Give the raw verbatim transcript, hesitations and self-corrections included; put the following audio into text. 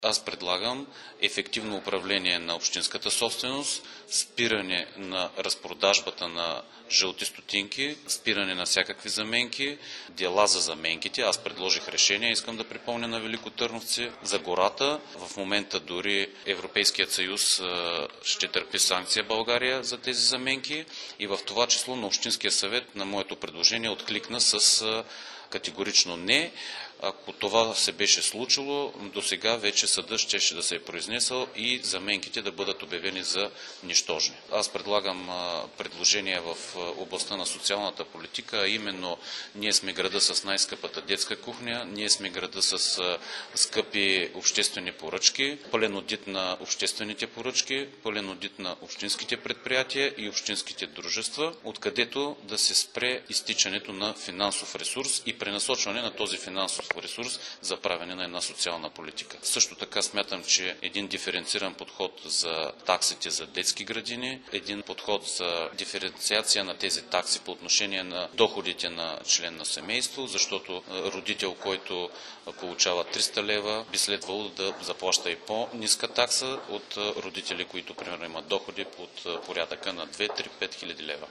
Аз предлагам ефективно управление на общинската собственост, спиране на разпродажбата на жълти стотинки, спиране на всякакви заменки, дела за заменките. Аз предложих решение, искам да припомня на великотърновци, за гората. В момента дори Европейският съюз ще търпи санкция България за тези заменки и в това число на Общинския съвет на моето предложение откликна с категорично не. Ако това се беше случило, до сега вече съдът щеше да се е произнесъл и заменките да бъдат обявени за нищожни. Аз предлагам предложения в областта на социалната политика, а именно ние сме града с най-скъпата детска кухня, ние сме града с скъпи обществени поръчки, пълен одит на обществените поръчки, пълен одит на общинските предприятия и общинските дружества, откъдето да се спре изтичането на финансов ресурс и пренасочване на този финансов ресурс за правене на една социална политика. Също така смятам, че един диференциран подход за таксите за детски градини, един подход за диференциация на тези такси по отношение на доходите на член на семейство, защото родител, който получава триста лева, би следвало да заплаща и по-ниска такса от родители, които примерно имат доходи под порядъка на две, три, пет хиляди лева.